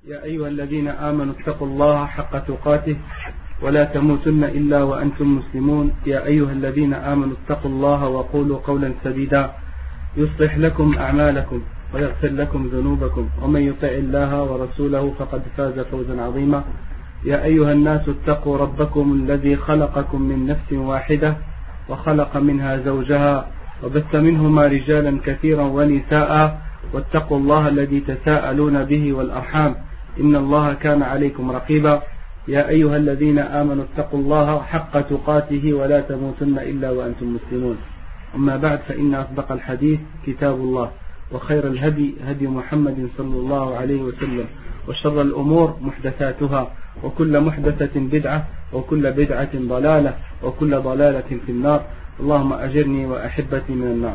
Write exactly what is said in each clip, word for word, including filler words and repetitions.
يا أيها الذين آمنوا اتقوا الله حق تقاته ولا تموتن إلا وأنتم مسلمون. يا أيها الذين آمنوا اتقوا الله وقولوا قولا سديدا يصلح لكم أعمالكم ويغفر لكم ذنوبكم ومن يطع الله ورسوله فقد فاز فوزا عظيما. يا أيها الناس اتقوا ربكم الذي خلقكم من نفس واحدة وخلق منها زوجها وبث منهما رجالا كثيرا ونساء واتقوا الله الذي تساءلون به والأرحام إن الله كان عليكم رقيبا. يا أيها الذين آمنوا اتقوا الله حق تقاته ولا تموتن إلا وأنتم مسلمون. أما بعد فإن أصدق الحديث كتاب الله وخير الهدي هدي محمد صلى الله عليه وسلم وشر الأمور محدثاتها وكل محدثة بدعة وكل بدعة ضلالة وكل ضلالة في النار. اللهم أجرني وأحبتي من النار.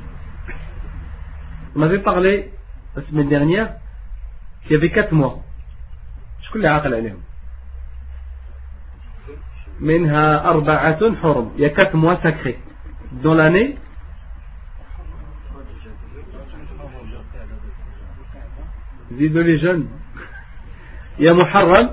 On avait parlé la semaine dernière qu'il y avait quatre mois. Je connais عاقل عليهم. منها أربعة حرم. Il y a quatre mois sacrés dans l'année. زيدوا les jeunes. Il y a محرم.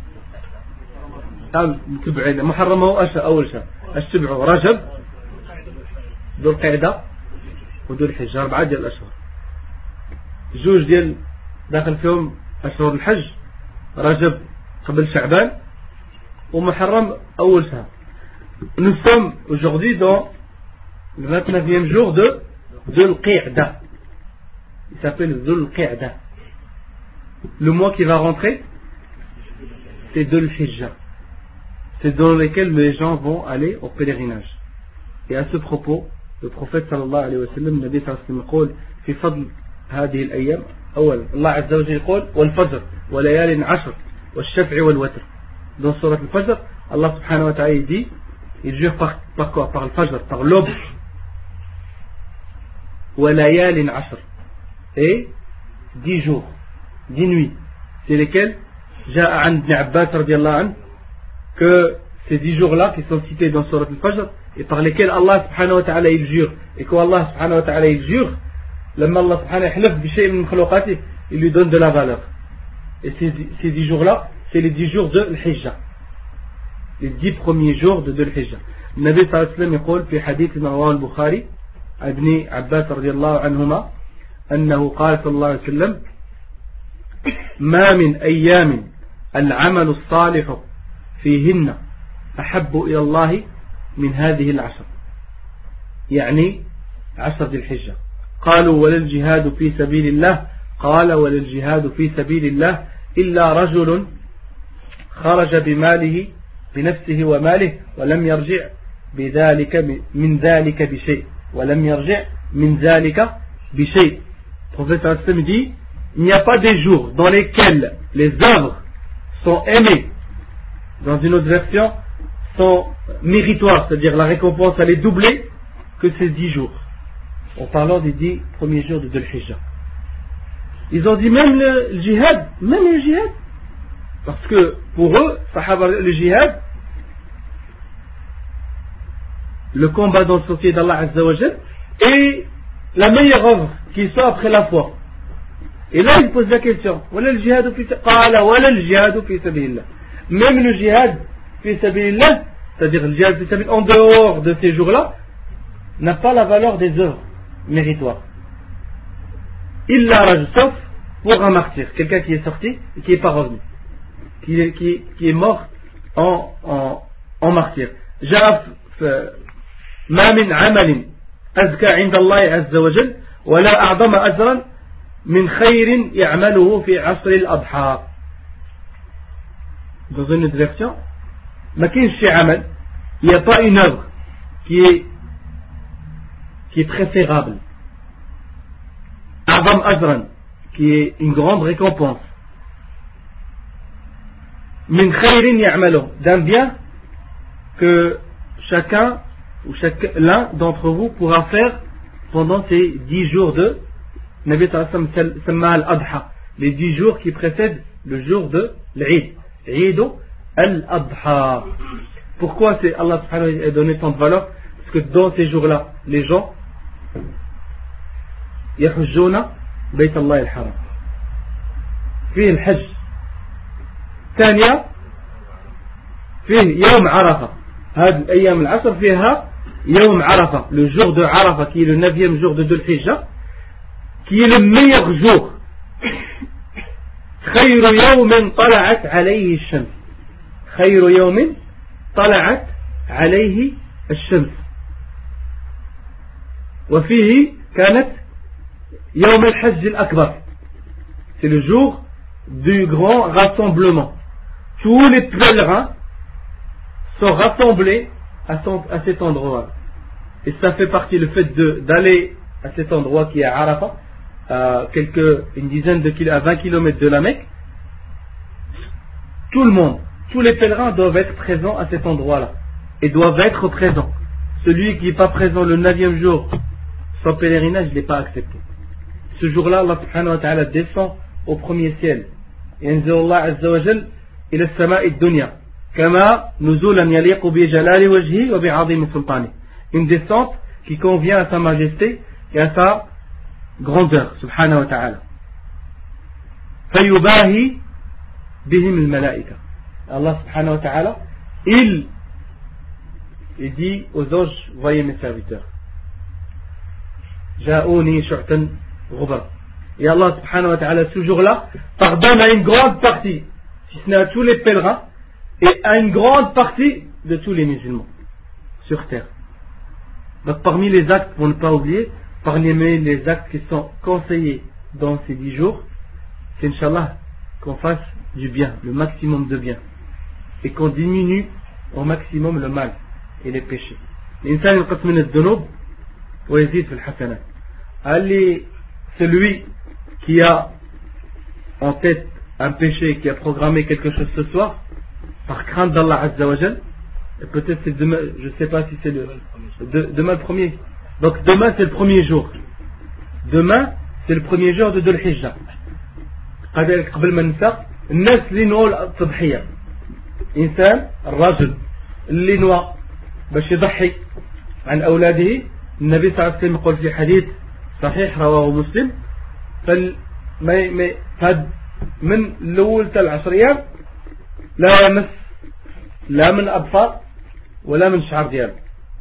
تبعي محرم هو أول شهر. السبع رجب ذو القعدة وذو الحجة أربعة ديال الأشهر. جوج ديال داخل فيهم أشهر الحج رجب قبل شعبان ومحرم أول شهر. Nous sommes aujourd'hui dans le vingt-neuvième jour de Dhul Qa'da. Il s'appelle Dhul Qa'da. Le mois qui va rentrer, c'est Dhul Hijjah. C'est dans lequel les gens vont aller au pèlerinage. Et à ce propos, le prophète sallallahu alayhi wa sallam, Nabi sallallahu alayhi wa sallam, يقول في فضل هذه الأيام أول الله عز وجل يقول والفجر وليال عشر والشفع والوتر. Dans Surat al-Fajr, Allah subhanahu wa ta'ala dit, il jure par, par quoi? Par le Fajr, par l'aube. وَلَيَالٍ عَشْرٍ. Et dix jours, dix nuits. C'est lesquels? جاء عن ابن عباس رضي الله عنه que ces dix jours-là qui sont cités dans Surat al-Fajr et par lesquels Allah subhanahu wa ta'ala il jure. Et quand Allah subhanahu wa ta'ala il jure, لما Allah subhanahu wa ta'ala بشيء من مخلوقاته, il lui donne de la valeur. Et ces, ces dix jours-là, c'est les dix jours de l'Hijjah. Les dix premiers jours de l'Hijjah. النبي صلى الله عليه وسلم يقول في حديث رواه البخاري عن ابن عباس رضي الله عنهما أنه قال صلى الله عليه وسلم ما من أيام العمل الصالح فيهن أحب إلى الله من هذه العشر. يعني عشر ذي الحجة. قالوا ولا الجهاد في سبيل الله قال ولا الجهاد في سبيل الله إلا رجل خرج بماله بنفسه وماله ولم يرجع بذلك من ذلك بشيء ولم يرجع من ذلك بشيء. Professeur Hassan dit il n'y a pas des jours dans lesquels les œuvres sont aimées, dans une autre version sont méritoires, c'est-à-dire la récompense elle est doublée que ces dix jours, en parlant des dix premiers jours de Dhul Hijjah. Ils ont dit même le, le djihad, même le djihad, parce que pour eux, sahaba, le djihad, le combat dans le sentier d'Allah Azza wa Jal, est la meilleure œuvre qui soit après la foi. Et là, ils posent la question, wala le djihad fi qala wala le djihad fi sabilillah. Même le djihad fi sabilillah, c'est-à-dire le djihad fi sabilillah en dehors de ces jours-là, n'a pas la valeur des œuvres méritoires. Illa rajul, sauf pour un martyr, quelqu'un qui est sorti et qui n'est pas revenu, qui est, qui, qui est mort en, en, en martyr. جاء ما من عمل أزكى عند الله عز وجل ولا أعظم أجرا من خير يعمله في عصر الأضحى. Dans une autre version, ما كاينش شي عمل, il n'y a pas une œuvre qui est qui est préférable, أعظم أجرا, qui est une grande récompense, min khayrin ya'malu, d'un bien que chacun ou chacun d'entre vous pourra faire pendant ces dix jours de Nabi sallallahu alayhi wa sallam al-Adha, les dix jours qui précèdent le jour de l'Eid, Eid al-Adha. Pourquoi c'est Allah subhanahu wa ta'ala a donné tant de valeur? Parce que dans ces jours-là, les gens yahujjuna bayt Allah al-Haram. فيه الحج. ثانية فيه يوم عرفة. هذه الأيام العشر فيها يوم عرفة, le jour de Arafa, qui est le neuvième jour de Dhul Hijjah, qui est le meilleur jour. خير يوم طلعت عليه الشمس. خير يوم طلعت عليه الشمس. وفيه كانت يوم الحج الأكبر. C'est le jour du grand rassemblement. Tous les pèlerins sont rassemblés à, son, à cet endroit. Et ça fait partie le fait de, d'aller à cet endroit qui est à Arafat, à quelques, une dizaine de kilomètres, à vingt kilomètres de la Mecque. Tout le monde, tous les pèlerins doivent être présents à cet endroit-là. Et doivent être présents. Celui qui n'est pas présent le neuvième jour, son pèlerinage, il n'est pas accepté. Ce jour-là, Allah subhanahu wa ta'ala descend au premier ciel. ينزل الله عز وجل إلى السماء الدنيا كما نزولا يليق بجلال وجهه وبعظيم سلطانه. Une descente qui convient à sa majesté et à sa grandeur, subhanahu wa ta'ala. فيباهي بهم الملائكة. Allah subhanahu wa ta'ala, il, il dit aux anges, voyez mes serviteurs. جاءوني شعثا غبرا. Et Allah subhanahu wa ta'ala ce jour-là pardonne à une grande partie, si ce n'est à tous les pèlerins, et à une grande partie de tous les musulmans sur terre. Donc parmi les actes, pour ne pas oublier, parmi les actes qui sont conseillés dans ces dix jours, c'est Inch'Allah qu'on fasse du bien, le maximum de bien, et qu'on diminue au maximum le mal et les péchés. L'insan yulqas min ad-dunub wa yazid fi al-hasanat. Allez, celui qui a en tête un péché, qui a programmé quelque chose ce soir, par crainte d'Allah Azza wa Jal, et peut-être c'est demain, je ne sais pas si c'est le, de, demain le premier. Donc demain c'est le premier jour. Demain c'est le premier jour de Dhul Hijjah. قبل ما ننسى الناس اللي نووا التضحية. إنسان الرجل اللي نوى باش يضحي عن أولاده. النبي صلى الله عليه وسلم يقول في حديث صحيح رواه مسلم فال ما ما فد من الأول تاع العشر أيام لا يمس لا من أظفار ولا من شعر ديالو.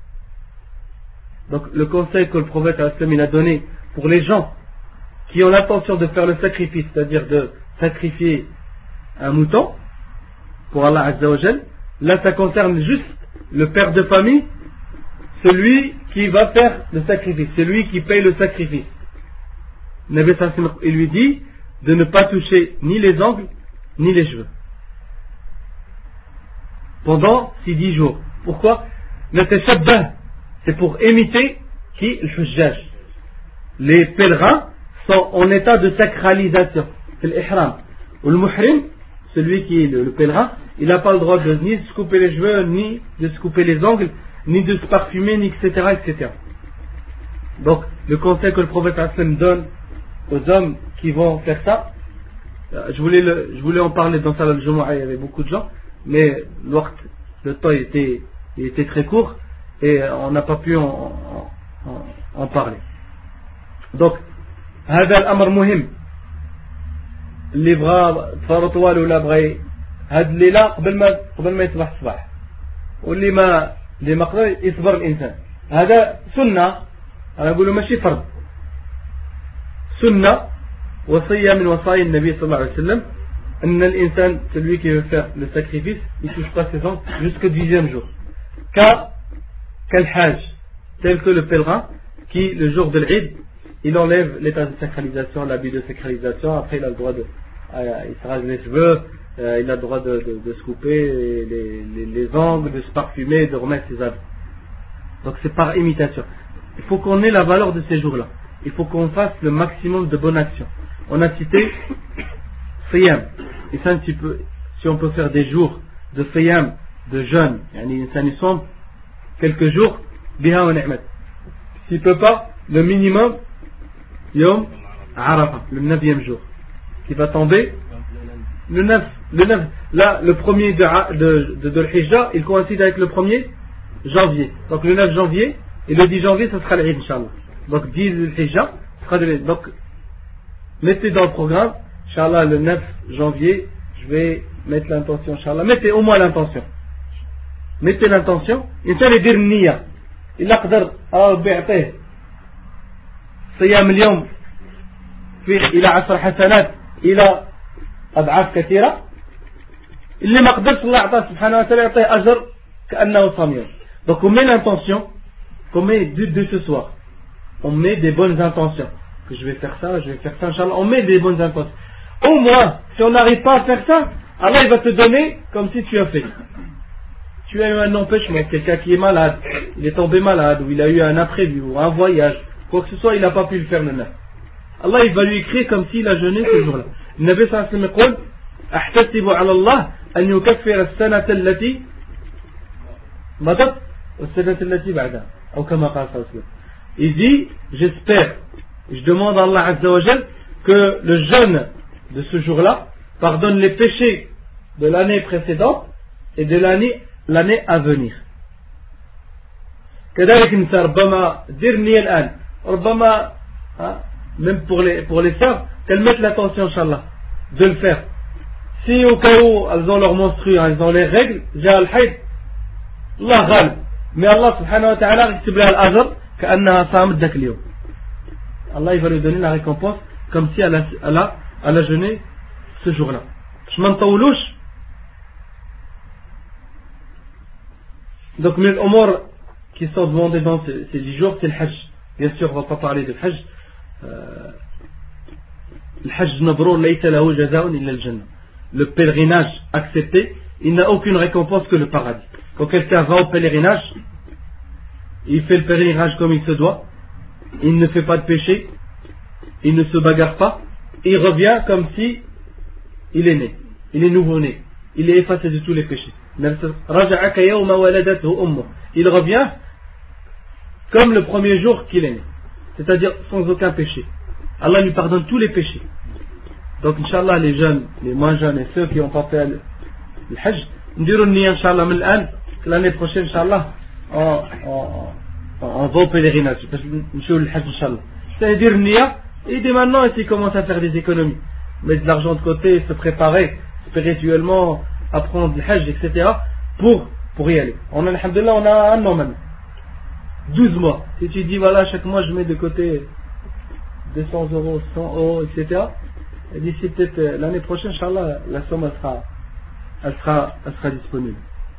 Donc le conseil que le prophète il a donné pour les gens qui ont l'intention de faire le sacrifice, c'est-à-dire de sacrifier un mouton pour Allah Azza wa Jal, là ça concerne juste le père de famille, celui qui va faire le sacrifice, celui qui paye le sacrifice. Nabi sallallahu alayhi wa sallam, il lui dit de ne pas toucher ni les ongles ni les cheveux pendant ces dix jours. Pourquoi? C'est pour imiter qui? Le hujjaj. Les pèlerins sont en état de sacralisation. C'est l'ihram. Ou le muhrim, celui qui est le, le pèlerin, il n'a pas le droit de ni de se couper les cheveux, ni de se couper les ongles, ni de se parfumer, ni et cetera, et cetera. Donc, le conseil que le prophète donne aux hommes qui vont faire ça, je voulais, le, je voulais en parler dans Salat al-Jumu'ah, il y avait beaucoup de gens, mais le temps était, il était très court et on n'a pas pu en, en, en, en parler. Donc, هذا الأمر مهم. اللي بغى تفارو طوال ولا بغى هاد الليلة قبل ما قبل ما يصبح الصباح، واللي ما اللي ما قدر يصبر الإنسان. هذا سنة، أنا أقوله ماشي فرض، سنة وصية من وصايا النبي صلى الله عليه وسلم أن الإنسان celui qui veut faire le sacrifice il ne touche pas ses ongles jusqu'au dixième jour. كالحاج tel que le pèlerin qui le jour de l'Eid il enlève l'état de sacralisation, l'habit de sacralisation, après il a le droit de euh, il se rase les cheveux, euh, il a le droit de, de, de se couper les, les, les ongles, de se parfumer, de remettre ses habits. Donc c'est par imitation. Il faut qu'on ait la valeur de ces jours-là. Il faut qu'on fasse le maximum de bonnes actions. On a cité Siyam. Et ça, un petit peu, si on peut faire des jours de Siyam, de jeûne, ça nous semble quelques jours, biha wa ni'mat. S'il ne peut pas, le minimum, Yom Arafah, le neuvième jour, qui va tomber le neuf. Le neuf. Là, le premier de, de, de, de l'Hijjah, il coïncide avec le premier janvier. Donc le neuf janvier, et le dix janvier, ce sera l'Eid, Inch'Allah. Donc dix Hijjah, ce sera de l'Eid. Donc, mettez dans le programme, Inch'Allah, le neuf janvier, je vais mettre l'intention, Inch'Allah. Mettez au moins l'intention. Mettez l'intention. الإنسان يدير النية. إلا قدر ربي يعطيه صيام اليوم في إلى عشر حسنات إلى أضعاف كثيرة. اللي ما قدرش الله يعطيه سبحانه وتعالى يعطيه أجر كأنه صام يوم. Donc on met l'intention, on met du de ce soir. On met des bonnes intentions. Que je vais faire ça, je vais faire ça, Inch'Allah. On met des bonnes intentions. Au moins, si on n'arrive pas à faire ça, Allah il va te donner comme si tu as fait. Tu as eu un empêchement, quelqu'un qui est malade, il est tombé malade, ou il a eu un imprévu, ou un voyage, quoi que ce soit, il n'a pas pu le faire le neuf. Allah il va lui écrire comme s'il a jeûné ce jour-là. Le Nabi sallallahu alayhi wa sallam يقول أحتسب على الله أن يكفر السنة التي مضت والسنة التي بعدها أو كما قال صلى الله عليه وسلم. Il dit, j'espère, je demande à Allah Azza wa Jal que le jeûne de ce jour-là pardonne les péchés de l'année précédente et de l'année l'année à venir. كذلك انت ربما دير النية الآن ربما même pour les pour les sœurs qu'elles mettent l'attention inchallah de le faire. Si au cas où elles ont leur menstru, elles ont les règles, جاء الحيض الله غالب, mais Allah subhanahu wa ta'ala يكتب لها الأجر كأنها صامت ذاك اليوم. Allah il va lui donner la récompense comme si elle a, elle a, elle a jeûné ce jour-là. Je m'en taoulouche. Donc, les omar qui sont demandés dans ces, ces dix jours, c'est le hajj. Bien sûr, on ne va pas parler de hajj. Le hajj nabrour, laysa lahu jazaa'un illa al-jannah. Le pèlerinage accepté, il n'a aucune récompense que le paradis. Quand quelqu'un va au pèlerinage, il fait le pèlerinage comme il se doit, il ne fait pas de péché, il ne se bagarre pas, il revient comme si il est né, il est nouveau-né, il est effacé de tous les péchés. Il revient comme le premier jour qu'il est né, c'est-à-dire sans aucun péché. Allah lui pardonne tous les péchés. Donc Inch'Allah, les jeunes, les moins jeunes et ceux qui ont pas fait le, le Hajj, ndirou niya Inch'Allah min l'an, que l'année prochaine Inch'Allah on, on, on va au pèlerinage, parce que nous le Hajj Inch'Allah. C'est-à-dire niya, et dès maintenant ils commencent à faire des économies, mettre de l'argent de côté, se préparer spirituellement, apprendre le Hajj, et cetera pour, pour y aller. On a, alhamdoulilah, on a un an maintenant, douze mois. Si tu dis voilà, chaque mois je mets de côté deux cents euros, cent euros, et cetera. Et d'ici peut-être l'année prochaine, Inch'Allah, la somme elle sera, elle sera, elle sera disponible.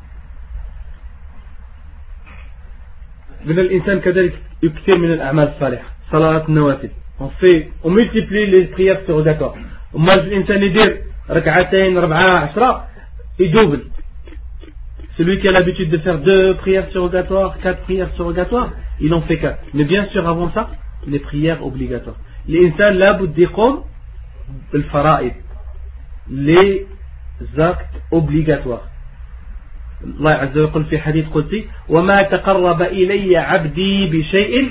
من الإنسان كذلك يكثر من الأعمال الصالحة صلاة النوافل. On fait, on multiplie les prières surrogatoires. وما الإنسان يدير ركعتين ربعة عشرة il double. Celui qui a l'habitude de faire deux prières surrogatoires, quatre prières surrogatoires, il en fait quatre. Mais bien sûr avant ça, les prières obligatoires. الإنسان لابد يقوم بالفرائض, les actes obligatoires. الله عز وجل في حديث قدسي وما تقرب إلي عبدي بشيء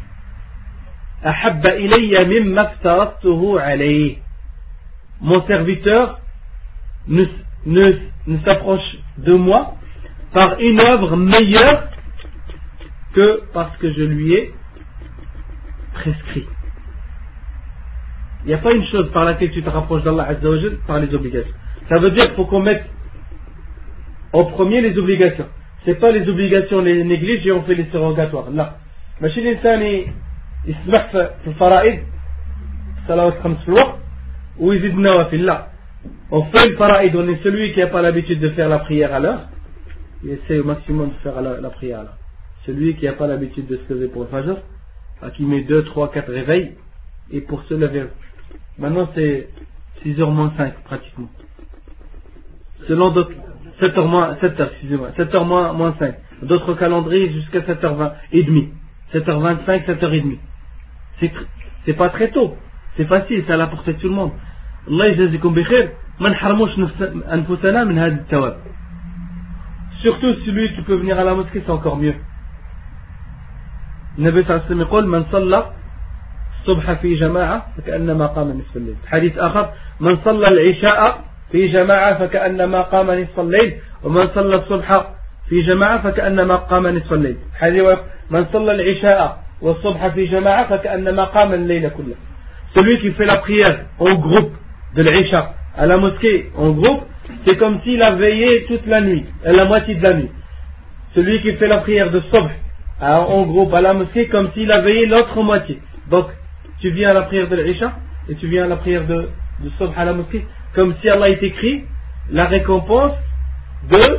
أحب إلي مما افترضته عليه. Mon serviteur ne, ne, ne s'approche de moi par une œuvre meilleure que parce que je lui ai prescrit. Il n'y a pas une chose par laquelle tu te rapproches d'Allah Azza wa Jal par les obligations. Ça veut dire qu'il faut qu'on mette en premier les obligations. C'est pas les obligations les néglige et on fait les surrogatoires. Là. ماشي الإنسان يسمح في الفرائض صلوات خمس في الوقت ويزيد النوافل. لا. On fait le faraïd, on est celui qui n'a pas l'habitude de faire la prière à l'heure. Il essaie au maximum de faire la, la prière à l'heure. Celui qui n'a pas l'habitude de se lever pour le fajr, qui met deux, trois, quatre réveils, et pour se lever. Maintenant c'est six heures moins cinq pratiquement. Selon d'autres, sept heures moins, sept heures, excusez-moi, sept heures moins, moins cinq. D'autres calendriers jusqu'à sept heures vingt et demi. sept heures vingt-cinq, sept heures trente. C'est, c'est pas très tôt. C'est facile, c'est à la portée de tout le monde. Allah يجازيكم بخير ما نحرموش أنفسنا من هذا الثواب. Surtout celui qui peut venir à la mosquée, c'est encore mieux. النبي صلى الله عليه وسلم يقول من صلى الصبح في جماعة فكأنما قام نصف الليل. حديث آخر من صلى العشاء في جماعة فكأنما قام نصف الليل ومن صلى الصبح في جماعة فكأنما قام نصف الليل. حديث من صلى العشاء والصبح في جماعة فكأنما قام الليل كله. Celui qui fait la prière en groupe de l'Isha à la mosquée en groupe, c'est comme s'il a veillé toute la nuit, la moitié de la nuit. Celui qui fait la prière de Subh en groupe à la mosquée, comme s'il a veillé l'autre moitié. Donc, tu viens à la prière de l'Isha et tu viens à la prière de, de Subh à la mosquée, comme si Allah t'écrit la récompense de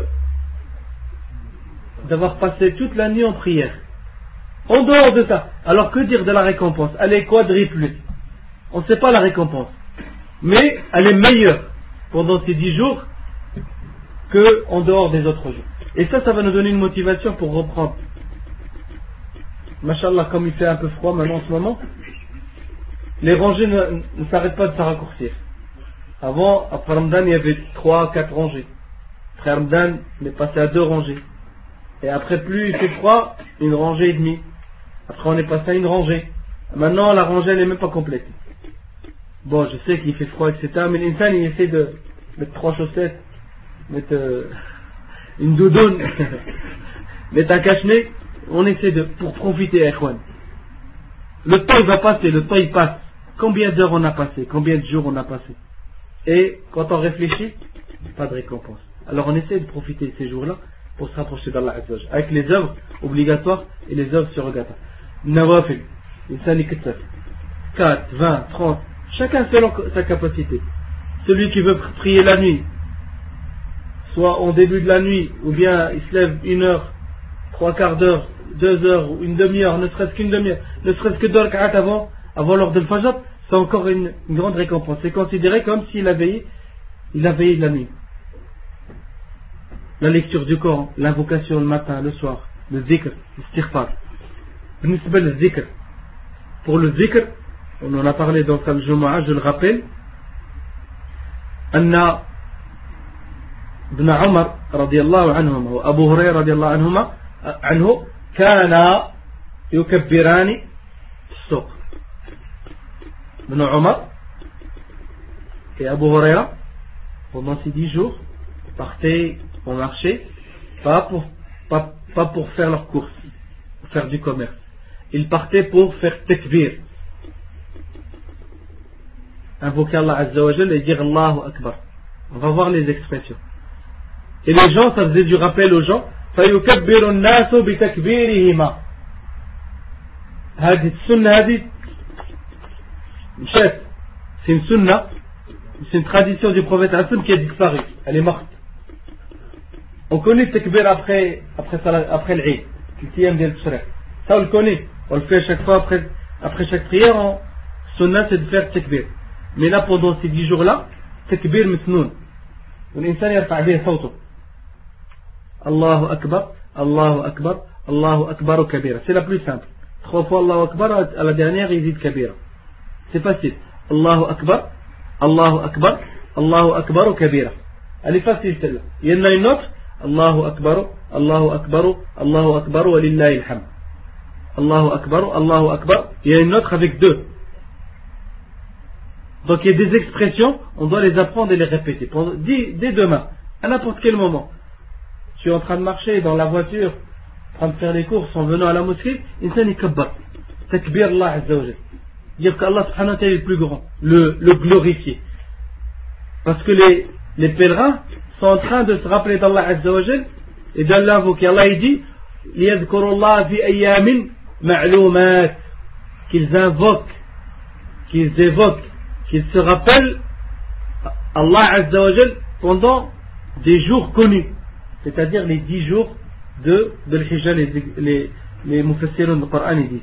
d'avoir passé toute la nuit en prière. En dehors de ça, alors que dire de la récompense? Elle est quadruplée. On ne sait pas la récompense, mais elle est meilleure pendant ces dix jours que en dehors des autres jours. Et ça, ça va nous donner une motivation pour reprendre. Mashallah, comme il fait un peu froid maintenant en ce moment, les rangées ne, ne s'arrêtent pas de se raccourcir. Avant, après Ramadan, il y avait trois, quatre rangées. Après Ramadan, on est passé à deux rangées. Et après, plus il fait froid, une rangée et demie. Après, on est passé à une rangée. Maintenant, la rangée, elle n'est même pas complète. Bon, je sais qu'il fait froid, et cetera. Mais l'insan, il essaie de mettre trois chaussettes, mettre euh, une doudoune, mettre un cache-nez. On essaie de, pour profiter, Ikhwan. Le temps, il va passer, le temps, il passe. Combien d'heures on a passé? Combien de jours on a passé? Et quand on réfléchit, pas de récompense. Alors, on essaie de profiter de ces jours-là pour se rapprocher d'Allah Azza wa Jalla, avec les œuvres obligatoires et les œuvres surrogatoires. Nawafil, l'insan iktsaf, quatre, vingt, trente, chacun selon sa capacité. Celui qui veut prier la nuit, soit au début de la nuit, ou bien il se lève une heure, trois quarts d'heure, deux heures, ou une demi-heure, ne serait-ce qu'une demi-heure, ne serait-ce que deux rak'at avant, avant l'heure de Fajr, c'est encore une, une grande récompense. C'est considéré comme s'il a veillé, il a veillé la nuit. La lecture du Coran, l'invocation le matin, le soir, le zikr, l'istighfar. Le zikr. Pour le zikr, on en a parlé dans le Jumu'ah, je le rappelle. Anna ibn Umar radiyallahu anhuma wa Abu Hurairah radiyallahu anhuma anhu kana yukabbirani as-suq. Ibn Umar et Abu Hurairah pendant ces dix jours partaient au marché, pas pour, pas, pas pour faire leurs courses, pour faire du commerce. Ils partaient pour faire takbir, invoquer Allah Azza wa Jalla et dire Allahu Akbar. On va voir les expressions. Et les gens, ça faisait du rappel aux gens. فَيُكَبِّرُ النَّاسُ بِتَكْبِيرِهِمَا. هذه السنة هذه مشات. C'est une sunna, c'est une tradition du prophète Hassan qui a disparu. Elle est morte. On connaît le takbir après, après, après l'Eid, le tiyam del Tshriq. Ça on le connaît, on le fait à chaque fois après, après chaque prière. En sunna c'est de faire takbir. Mais là pendant ces dix jours-là, takbir mitnoun. L'insan yarfa' bihi sawtu. Allahu Akbar, Allahu Akbar, Allahu Akbar ou kabira. C'est la plus simple. Trois fois Allahu Akbar, à la dernière il dit kabira. C'est facile. Allahu Akbar, Allahu Akbar, Allahu Akbar ou kabira. Elle est facile celle-là. Il y en a une autre. Allahu Akbar, Allahu Akbar, Allahu Akbar wa lillahi alhamd. Allahu Akbar, Allahu Akbar. Il y a une autre avec deux. Donc il y a des expressions, on doit les apprendre et les répéter. Dès, dès demain, à n'importe quel moment. Tu es en train de marcher dans la voiture, en train de faire les courses, en venant à la mosquée, insan yakabbar. Takbir Allah Azza wa Jalla. Dire qu'Allah subhanahu wa ta'ala est le plus grand, le, le glorifié. Parce que les, les pèlerins sont en train de se rappeler d'Allah Azza wa Jal et de l'invoquer. Allah il dit لِيَذْكُرُوا اللَّهَ فِي أَيَّامٍ مَعْلُومَاتٍ, qu'ils invoquent, qu'ils évoquent, qu'ils se rappellent Allah Azza wa Jal pendant des jours connus, c'est-à-dire les dix jours de, de l'Hijja. Les, les, les mufassirun du Coran ils disent.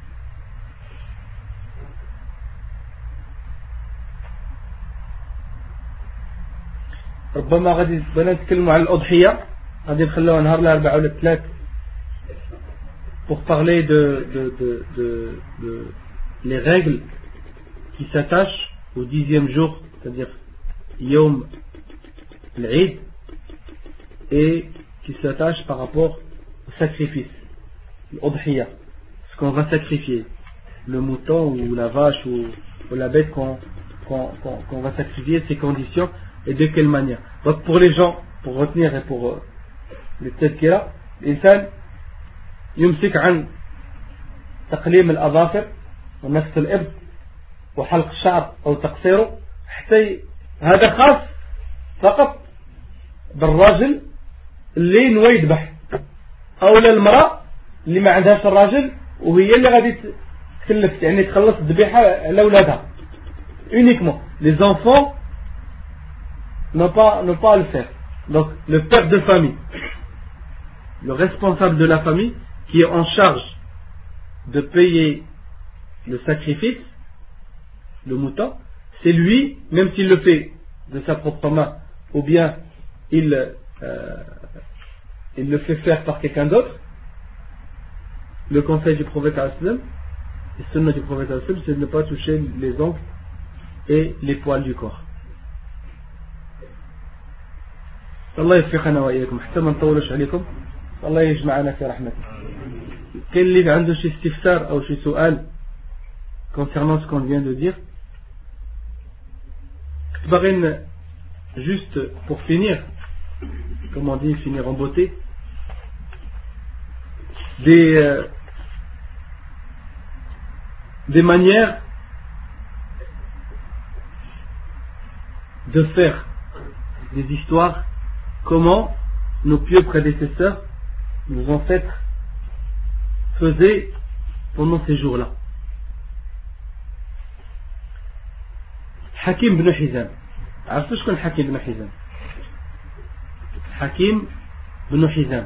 ربما غادي نتكلموا على الأضحية، غادي نخلوها نهار الأربعاء ولا الثلاث pour parler de, de, de, de, de les règles qui s'attachent au dixième jour, c'est-à-dire Yom l'Eid, et qui s'attachent par rapport au sacrifice, l'Odhiya, ce qu'on va sacrifier, le mouton ou la vache ou, ou la bête qu'on, qu'on, qu'on, qu'on va sacrifier, ses conditions et de quelle manière. Donc pour les gens, pour retenir et pour euh, les tadkira, l'insan يمسك عن تقليم الأظافر ونفس الإبط وحلق الشعر أو تقصيره حتى هذا خاص فقط بالراجل اللي نوى يذبح أو للمرأة اللي ما عندهاش الراجل وهي اللي غادي تكلف يعني تخلص الذبيحة على أولادها. Uniquement les enfants n'ont pas, n'ont pas à le faire. Donc le père de famille, le responsable de la famille qui est en charge de payer le sacrifice, le mouton, c'est lui, même s'il le fait de sa propre main ou bien il, euh, il le fait faire par quelqu'un d'autre. Le conseil du prophète sallam, le sunnah du prophète sallam, c'est de ne pas toucher les ongles et les poils du corps. الله يوفقنا وإياكم حتى ما نطولش عليكم. الله يجمعنا في رحمته. كاين اللي عنده شي استفسار أو شي سؤال concernant ce qu'on vient de dire. باغي juste pour finir, comme on dit, finir en beauté, des euh, des manières de faire des histoires, comment nos pieux prédécesseurs, nos ancêtres faisaient pendant ces jours-là. Hakim ibn Hizam. عرفتوا شكون حكيم بن حزام؟ حكيم بن حزام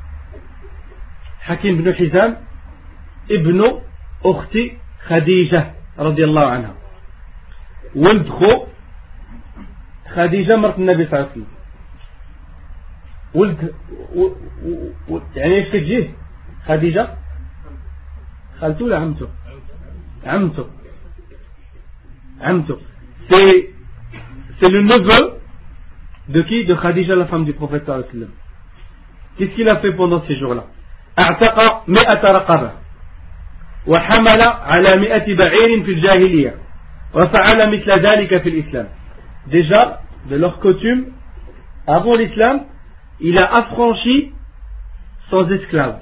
حكيم بن حزام ابن أخت خديجة رضي الله عنها، ولد خو خديجة مرت النبي صلى الله عليه وسلم. ولد و... و... يعني ايش كتجيه خديجة؟ خالته ولا عمته؟ عمته عمته c'est c'est le neveu de qui? De Khadija, la femme du prophète sallallahu alayhi wa sallam. Qu'est-ce qu'il a fait pendant ces jours-là? أعتق مئة رقبة وحمل على مئة بعير في الجاهلية وفعل مثل ذلك في الإسلام. Déjà, de leur coutume, avant l'islam, il a affranchi sans esclaves.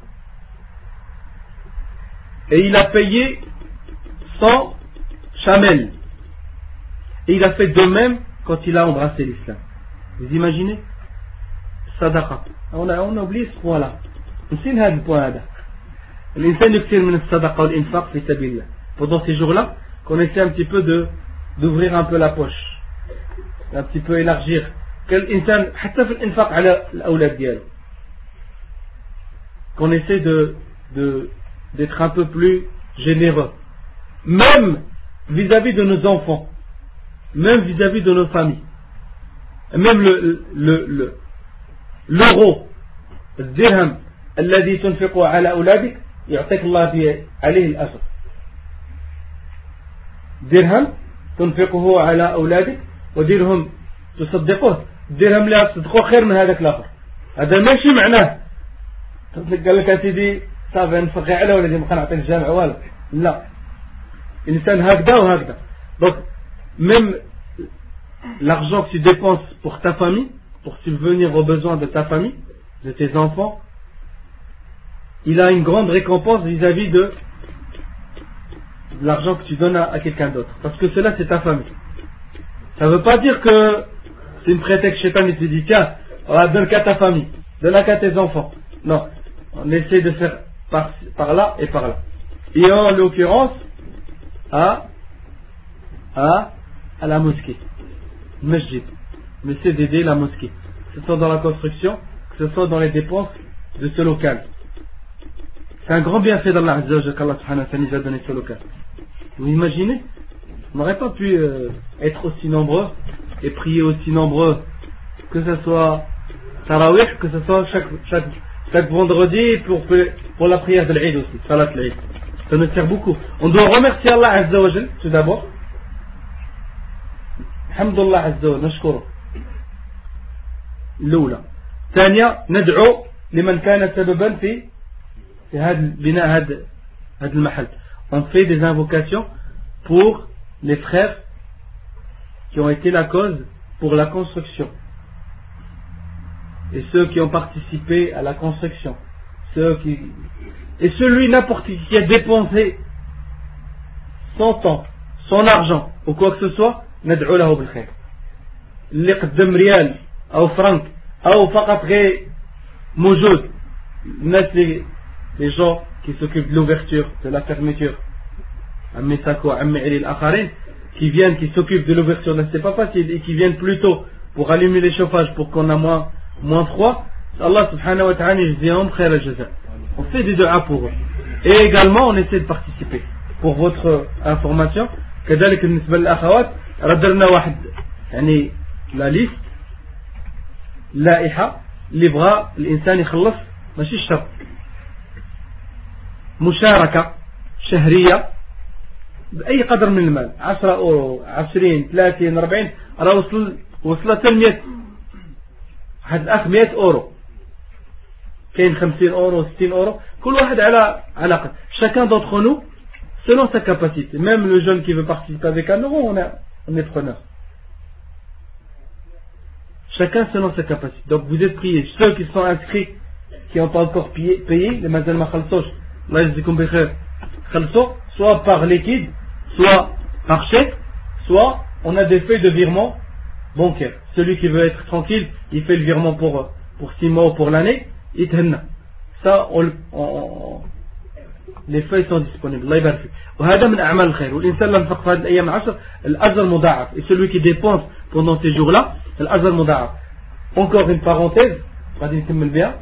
Et il a payé cent chamelles. Et il a fait de même quand il a embrassé l'islam. Vous imaginez? Sadaqa. On a, on a oublié ce point-là. نسينا هذا البوان هذا. الإنسان يكثر من الصدقة والإنفاق في سبيل الله. Pendant ces jours-là, qu'on essaie un petit peu de d'ouvrir un peu la poche, un petit peu élargir. كالإنسان حتى في الإنفاق على الأولاد دياله. Qu'on essaie de de d'être un peu plus généreux, même vis-à-vis de nos enfants, même vis-à-vis de nos familles, même le le le l'euro, le dirham الذي تنفقه على أولادك يعطيك الله فيه عليه الأجر. درهم تنفقه على أولادك ودرهم تصدقه، الدرهم اللي تصدقه خير من هذاك الآخر. هذا ماشي معناه قال لك يا سيدي صافي نفقي على ولدي ما نعطيك الجامع والو، لا، الإنسان هكذا وهكذا. Donc même l'argent que tu dépenses pour ta famille, pour subvenir aux besoins de ta famille, de tes enfants, il a une grande récompense vis-à-vis de l'argent que tu donnes à, à quelqu'un d'autre. Parce que cela, c'est ta famille. Ça ne veut pas dire que c'est une prétexte chétan et tu dis tiens, donne qu'à ta famille, donne qu'à tes enfants. Non, on essaie de faire par, par là et par là. Et en l'occurrence, à, à, à la mosquée, masjid. Mais c'est d'aider la mosquée, que ce soit dans la construction, que ce soit dans les dépenses de ce local. C'est un grand bienfait d'Allah Azza wa Jalla qu'Allah subhanahu wa ta'ala nous a donné ce local. Vous imaginez? On n'aurait pas pu euh, être aussi nombreux et prier aussi nombreux, que ce soit Tarawih, que ce soit chaque, chaque, chaque vendredi pour, pour la prière de l'Eid aussi, Salat l'Eid. Ça nous sert beaucoup. On doit remercier Allah Azza wa Jalla tout d'abord. Alhamdulillah Azza wa Jalla, nashkuru. الأولى. ثانيا ندعو لمن كان سببا في في هذا بناء هذا هذا المحل. On fait des invocations pour les frères qui ont été la cause pour la construction et ceux qui ont participé à la construction, ceux qui et celui n'importe qui qui a dépensé son temps, son argent ou quoi que ce soit ندعو له بالخير. اللي قدم ريال أو فرنك أو فقط غير موجود الناس لي les gens qui s'occupent de l'ouverture, de la fermeture, Ammi Sako, Ammi Ali l'Akharin, qui viennent, qui s'occupent de l'ouverture, c'est pas facile, et qui viennent plus tôt pour allumer les chauffages pour qu'on a moins, moins froid. Allah subhanahu wa ta'ala yajzihum khayr al-jaza. On fait des du'a pour eux. Et également, on essaie de participer. Pour votre information, كذلك بالنسبة للأخوات ردرنا واحد يعني لا ليست لائحة اللي بغى الإنسان يخلص ماشي الشرط مشاركة شهرية بأي قدر من المال عشرة أورو عشرين ثلاثين أربعين راه وصل وصلت المئة واحد الأخ مئة أورو كاين خمسين أورو ستين أورو كل واحد على على قد chacun d'entre nous selon sa capacité. Même le jeune qui veut participer avec un euro, on, a, on est preneur. Chacun selon sa capacité. Donc vous êtes priés. Ceux qui sont inscrits, qui n'ont pas encore payé, payé les mazal ma khalsosh, soit par liquide, soit par chèque, soit on a des feuilles de virement bancaire. Celui qui veut être tranquille, il fait le virement pour, pour six mois ou pour l'année, il tenna. Ça, on, on, les feuilles sont disponibles. الله يبارك فيك. وهذا من أعمال الخير. والإنسان لم ينفق في هذه الأيام العشر الأجر مضاعف. Et celui qui dépense pendant ces jours-là, الأجر مضاعف. Encore une parenthèse. غادي نكمل بها.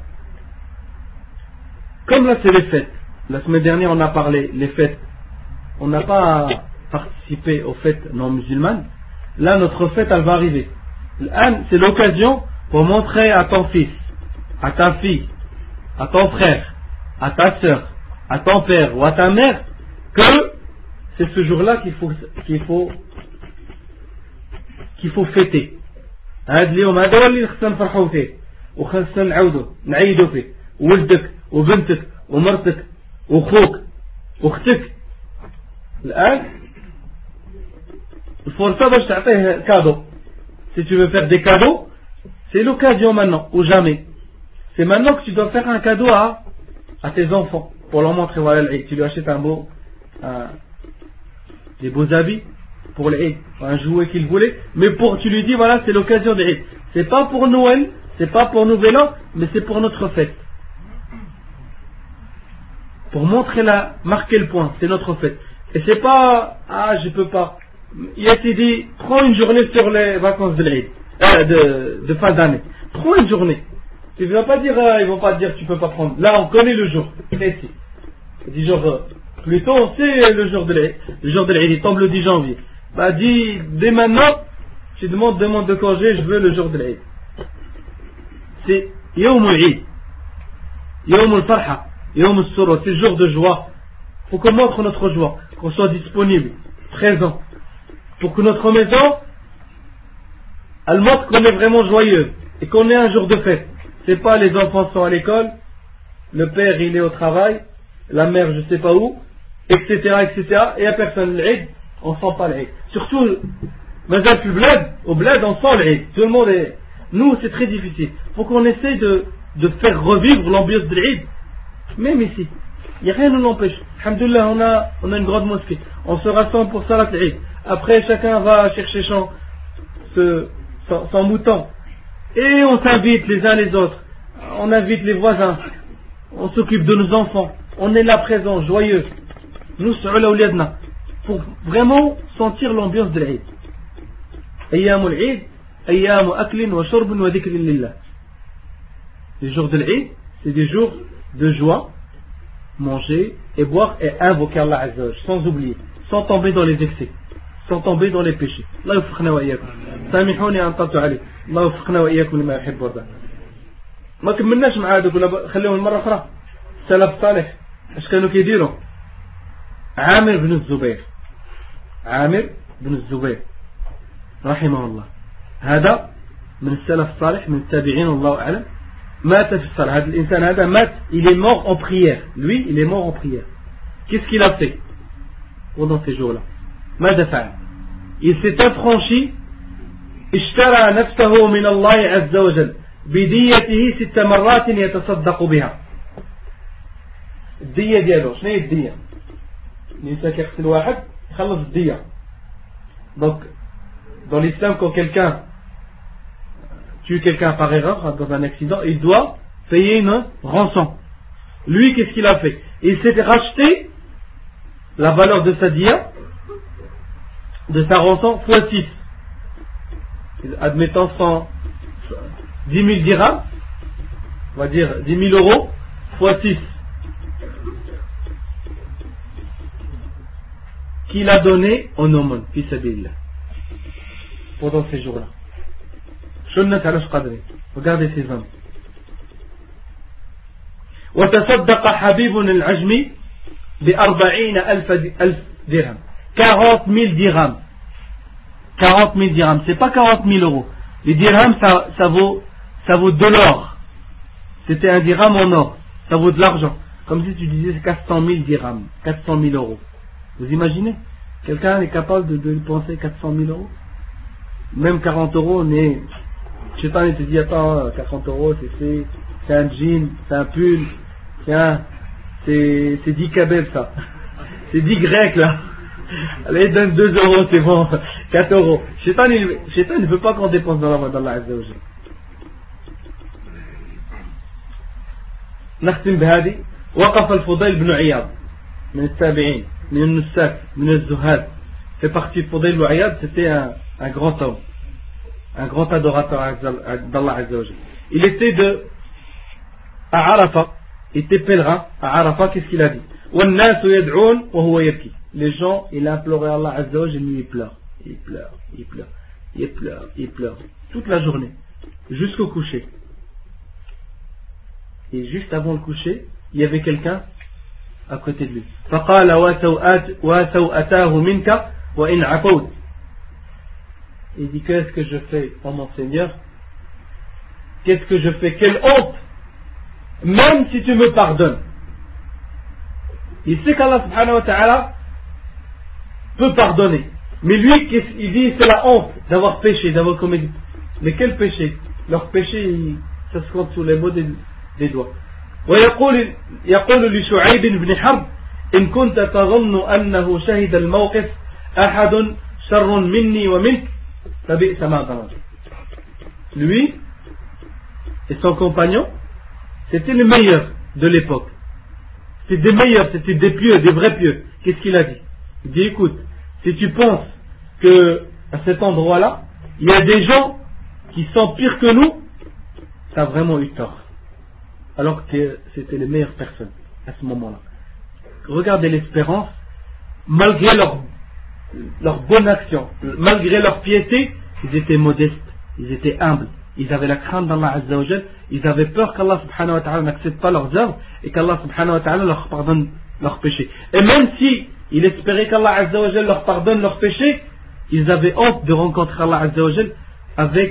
Comme là c'est les fêtes. La semaine dernière on a parlé les fêtes. On n'a pas participé aux fêtes non musulmanes. Là notre fête elle va arriver. C'est l'occasion pour montrer à ton fils, à ta fille, à ton frère, à ta sœur, à ton père ou à ta mère que c'est ce jour-là qu'il faut qu'il faut qu'il faut fêter. هذا اليوم هذا اللي خصنا نفرحوا فيه وخصنا نعاودوا نعيدوا فيه ولدك وبنتك ومرتك وخوك واختك الآن الفرصة باش تعطيه كادو. Si tu veux faire des cadeaux, c'est l'occasion maintenant ou jamais. C'est maintenant que tu dois faire un cadeau à à tes enfants pour leur montrer voilà l'Eid. Tu lui achètes un beau un, des beaux habits pour l'Eid, un jouet qu'il voulait, mais pour tu lui dis voilà c'est l'occasion de l'Eid. C'est pas pour Noël, c'est pas pour Nouvel An, mais c'est pour notre fête. Pour montrer la marquer le point, c'est notre fête. Et c'est pas ah je peux pas. Il a été dit prends une journée sur les vacances de l'Eid, euh, de, de fin d'année. Prends une journée. Tu ne vas pas dire, euh, ils vont pas dire tu peux pas prendre. Là, on connaît le jour. Précis. dix jours euh, plus tôt, on sait le jour de l'Eid. Le jour de l'Eid, il tombe le dix janvier. Bah, dis, dès maintenant, tu demandes, demande de congé, je veux le jour de l'Eid. C'est Yawm al-Eid. Yawm al-Farha. Yawm al-Surah. C'est le jour de joie. Faut qu'on montre notre joie. Qu'on soit disponible, présent. Pour que notre maison, elle montre qu'on est vraiment joyeux. Et qu'on ait un jour de fête. C'est pas les enfants sont à l'école, le père il est au travail, la mère je sais pas où, et cetera et cetera. Et à personne l'Eid, on sent pas l'Eid. Surtout, mazal le bled, au bled on sent l'Eid. Tout le monde est. Nous c'est très difficile. Faut qu'on essaie de, de faire revivre l'ambiance de l'Eid. Même ici, il n'y a rien qui nous l'empêche. Alhamdulillah, on a, on a une grande mosquée. On se rassemble pour Salat l'Eid. Après chacun va chercher son, ce, son, son mouton. Et on s'invite les uns les autres, on invite les voisins, on s'occupe de nos enfants, on est là présent, joyeux. Nous, pour vraiment sentir l'ambiance de l'Eid. Ayyamul Eid, ayyamu aklin wa shurbin wa dhikrin lillah. Les jours de l'Eid, c'est des jours de joie, manger et boire et invoquer Allah Azza wa Jalla, sans oublier, sans tomber dans les excès, sans tomber dans les péchés. Allah yufiqna wa iyyakum. سامحوني أن طلت عليك. الله وفقنا وإياكم لما يحب ويرضى. ما كملناش مع هذوك ولا خليهم المرة أخرى. السلف الصالح اش كانوا كيديروا؟ عامر بن الزبير عامر بن الزبير رحمه الله هذا من السلف الصالح من التابعين والله أعلم مات في الصلاة. هذا الإنسان هذا مات il est mort en prière. Lui il est mort en prière. Qu'est-ce qu'il a fait pendant ces jours-là? ماذا فعل? Il s'est affranchi. اشترى نفسه من الله عز وجل بديته ست مرات يتصدق بها. الدية ديالو شنو هي الدية؟ الإنسان كيقتل واحد يخلص الدية. دونك dans l'islam, quand quelqu'un tue quelqu'un par erreur dans un accident, il doit payer une rançon. Lui, qu'est-ce qu'il a fait? Il s'est racheté la valeur de sa dia, de sa rançon, fois six. Admettons cent, dix mille dirhams, on va dire dix mille euros, fois six. Qu'il a donné en aumône, fi sabilillah, pendant ces jours-là. Regardez ces hommes. وتصدق حبيب العجمي بأربعين ألف ألف درهم. quarante mille dirhams. quarante mille dirhams. C'est pas quarante mille euros. Les dirhams, ça, ça vaut, ça vaut de l'or. C'était un dirham en or. Ça vaut de l'argent. Comme si tu disais quatre cent mille dirhams. quatre cent mille euros. Vous imaginez? Quelqu'un est capable de, de penser quatre cent mille euros? Même quarante euros, mais Chétan, il te dit, attends, quarante euros, c'est, c'est un jean, c'est un pull, tiens, c'est, c'est dix kabeb, ça. C'est dix grecs, là. Allez, donne deux euros, c'est bon. quatre euros. Chétan, il, Chétan, il ne veut pas qu'on dépense dans la voie d'Allah Azza wa Jalla. نختم بهذه. وقف الفضيل بن عياض من التابعين من النساك من الزهاد. fait partie de Fudayl ibn Iyad. C'était un, un grand homme, un grand adorateur d'Allah Azza wa Jalla. Il était de à Arafat, il était pèlerin à Arafat. Qu'est-ce qu'il a dit? وَالنَّاسُ يَدْعُونَ وَهُوَ يَبْكِي. Les gens, il a imploré Allah Azza wa Jalla, il pleure, il pleure, il pleure, il pleure, il pleure toute la journée jusqu'au coucher. Et juste avant le coucher, il y avait quelqu'un à côté de lui. فقال وسوءتاه منك وإن عفوت. Il dit, qu'est-ce que je fais, oh mon Seigneur? Qu'est-ce que je fais? Quelle honte! Même si tu me pardonnes. Il sait qu'Allah subhanahu wa ta'ala peut pardonner. Mais lui, il dit, c'est la honte d'avoir péché, d'avoir commis. Mais quel péché? Leur péché, ça se compte sur les mots des, des doigts. ويقول يقول لشعيب بن حرب إن كنت تظن أنه شهد الموقف أحد شر مني ومنك فبئس ما ظننت. Lui et son compagnon, c'était les meilleurs de l'époque. C'était des meilleurs, c'était des pieux, des vrais pieux. Qu'est-ce qu'il a dit? Il dit, écoute, si tu penses que à cet endroit-là, il y a des gens qui sont pires que nous, tu as vraiment eu tort. Alors que c'était les meilleures personnes à ce moment-là. Regardez l'espérance, malgré leur, leur bonne action, malgré leur piété, ils étaient modestes, ils étaient humbles, ils avaient la crainte d'Allah Azza wa Jal, ils avaient peur qu'Allah subhanahu wa ta'ala n'accepte pas leurs œuvres et qu'Allah subhanahu wa ta'ala leur pardonne leurs péchés. Et même si ils espéraient qu'Allah Azza wa Jal leur pardonne leurs péchés, ils avaient honte de rencontrer Allah Azza wa Jal avec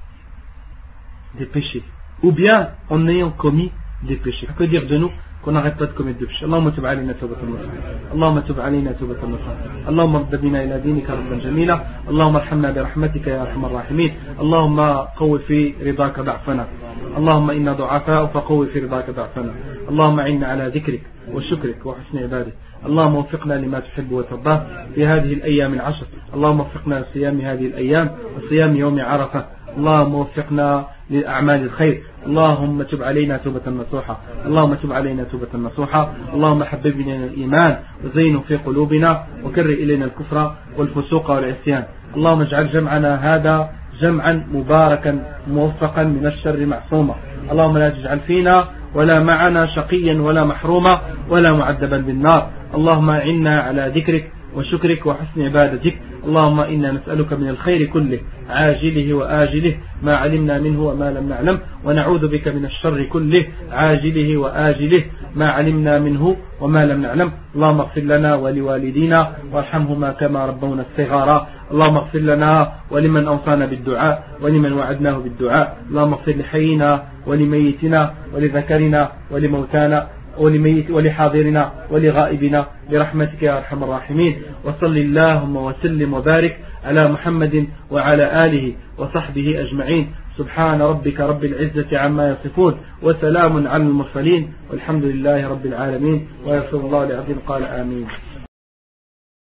des péchés, ou bien en ayant commis des péchés. Que dire de nous qu'on n'arrête pas de commettre des péchés? Allahumma tub alayna tawbatan nasuha. Allahumma tub alayna tawbatan nasuha. Allahumma radda bina ila dinika raddan jamila. Allahumma arhamna bi rahmatika ya arhamar rahimin. Allahumma qawwi fi ridaka da'fana. Allahumma inna du'afa fa qawwi fi ridaka da'fana. Allahumma a'inna ala dhikrik wa shukrik wa husni ibadik. اللهم وفقنا لما تحب وترضاه في هذه الأيام العشر. اللهم وفقنا لصيام هذه الأيام وصيام يوم عرفة. اللهم وفقنا لأعمال الخير. اللهم تب علينا توبة نصوحة. اللهم تب علينا توبة نصوحة. اللهم حببنا الإيمان وزينه في قلوبنا وكره إلينا الكفر والفسوق والعصيان. اللهم اجعل جمعنا هذا جمعا مباركا موفقا من الشر معصوما. اللهم لا تجعل فينا ولا معنا شقيا ولا محروما ولا معذبا بالنار. اللهم أعنا على ذكرك وشكرك وحسن عبادتك. اللهم إنا نسألك من الخير كله عاجله وآجله ما علمنا منه وما لم نعلم ونعوذ بك من الشر كله عاجله وآجله ما علمنا منه وما لم نعلم. اللهم اغفر لنا ولوالدينا وارحمهما كما ربونا صغارا. اللهم اغفر لنا ولمن أوصانا بالدعاء ولمن وعدناه بالدعاء. اللهم اغفر لحينا ولميتنا ولذكرنا ولموتانا ولميت ولحاضرنا ولغائبنا برحمتك يا أرحم الراحمين. وصل اللهم وسلم وبارك على محمد وعلى آله وصحبه أجمعين. سبحان ربك رب العزة عما يصفون وسلام على المرسلين والحمد لله رب العالمين. ويغفر الله لعبد قال آمين.